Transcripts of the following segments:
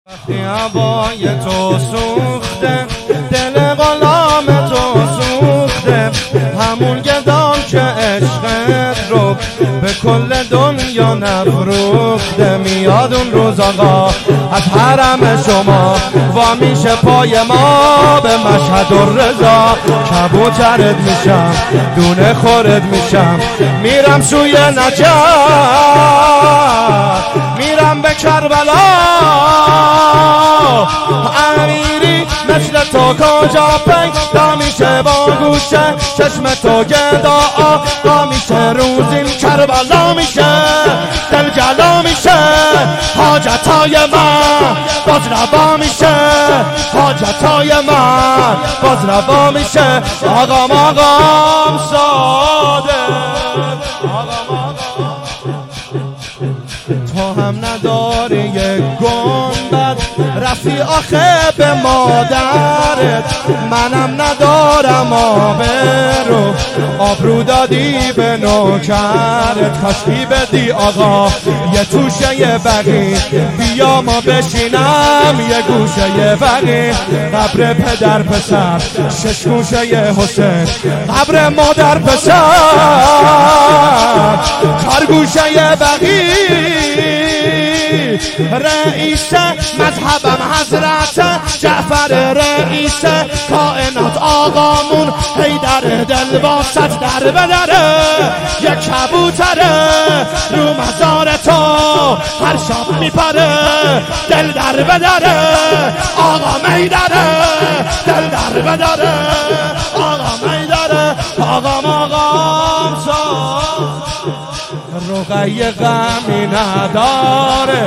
وقتی هوای تو سوخته دل غلام تو سوخته، همون گدام که عشقت رو به کل دنیا نفروخته. میاد اون روز آقا از حرم شما وا میشه پای ما به مشهد الرضا. کبوترت میشم دونه خورت میشم، میرم سوی نجف، میرم به کربلا. امیری مثل تو کجا پیدا میشه با گوشه چشم تو گدا آقا میشه. روزیم کربلا میشه دل جلا میشه، حاجتای من باز روا میشه، حاجتای من باز روا میشه. آقام ساده، آقام تو هم نداری یک گنبد رفتی آخه به مادرت، منم ندارم آبرو آبرو دادی به نوکرت. کاشکی بدی آقا یه توشه بقی، بیا ما بشینم یه گوشه بقی. قبر پدر پسر شش گوشه حسین، قبر مادر پسر چار گوشه بقی. رئیس مذهبم حضرت جعفر، رئیس کائنات آقامون حیدر. دل واسط در بدره یک کبوتره رو مزار تو هر شب میپره. دل در بدره آقا میدره، دل در بدره آقا میدره. آقام ساز رقیه غمی نداره،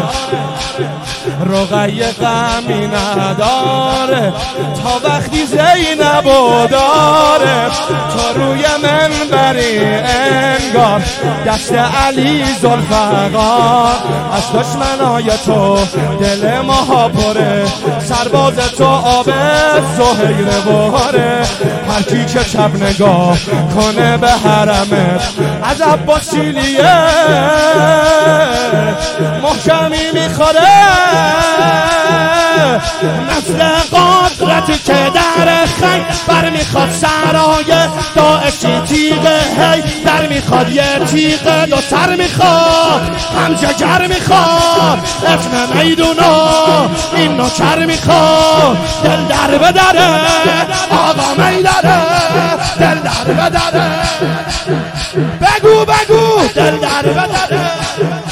رقیه غمی نداره تا وقتی زینبو داره. تو روی منبری انگار دست علی ذوالفقار، از دشمنای تو دل ما پره، سرباز تو آب زهیر باره. هر کی که چپ نگاه کنه به حرمت از عباسیلیه محکمی میخوره. مثل قدرتی که در خیبر میخواد سرای داعشی تیغه هی در میخواد، یه تیغه دو سر میخواد، هم جگر میخواد اسم میدونو این نوکر میخواد. دل در بدره آقا میدره، دل در بدره بگو دل در بدره.